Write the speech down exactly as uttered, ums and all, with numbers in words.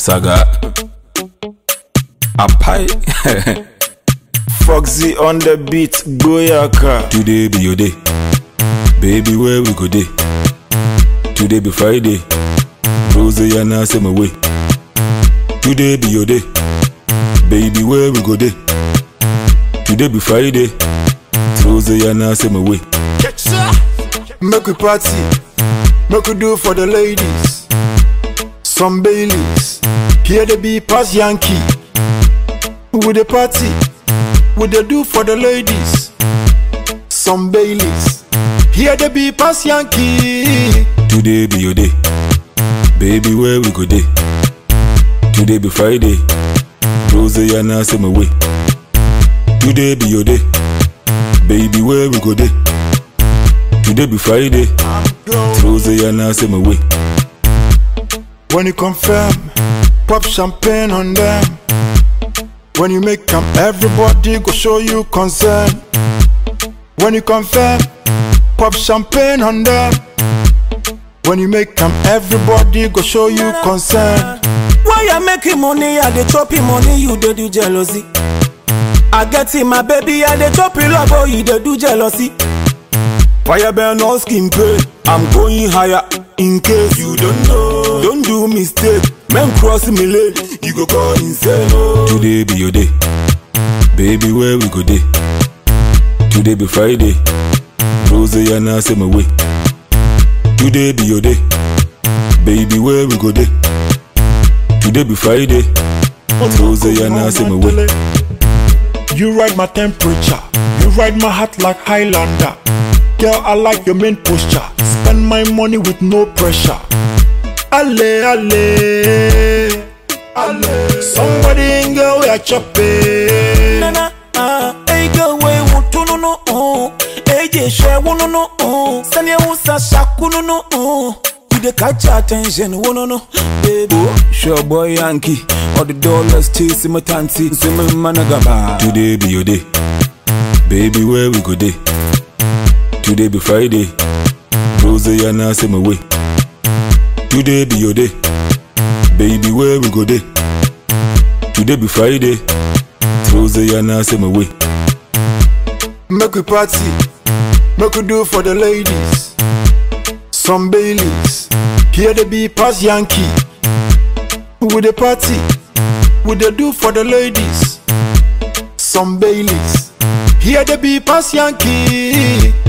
Saga Apai Foxy on the beat, Goyaka. Today be your day, baby, where we go day. Today be Friday, Roseanna say my way. Today be your day, baby, where we go day. Today be Friday, Roseanna say my way. Make we party, make we do for the ladies. Some Baileys, here they be pass Yankee. With the party, what they do for the ladies. Some Baileys, here they be pass Yankee. Today be your day, baby, where we go day. Today be Friday, Roseanna say my way. Today be your day, baby, where we go day. Today be Friday, Roseanna say my way. When you confirm, pop champagne on them. When you make them, everybody go show you concern. When you confirm, pop champagne on them. When you make them, everybody go show you concern. Why you making money, I dey chopping money, you dey do jealousy. I get in my baby, I dey chopping love, oh you dey do jealousy. Fire burn no skin pain, I'm going higher in case you don't know. Don't do mistake, men cross me lane, you go go insane. Oh. Today be your day, baby, where we go day. Today be Friday, Roseanna say my way. Today be your day, baby, where we go day. Today be Friday, Roseanna say my way. You ride my temperature, you ride my heart like Highlander. Girl, I like your main posture. Spend my money with no pressure. Ale, ale, ale. Somebody in girl, we are chopping. Na na, ah, hey girl, we want to no no, oh. Hey, yeah, share one no no, oh. Send you one shaku no no, oh. You the catch attention, one no no, baby. Sure boy Yankee, all the dollars chasing my tanty, so my managaba. Today be your day, baby, where we go day. Today be Friday, Roseanna say my way. Today be your day, baby, where we go day. Today be Friday, Roseanna say my way. Make we party, make we do for the ladies. Some Baileys, here they be pass Yankee. With the party, what they do for the ladies. Some Baileys, here they be pass Yankee.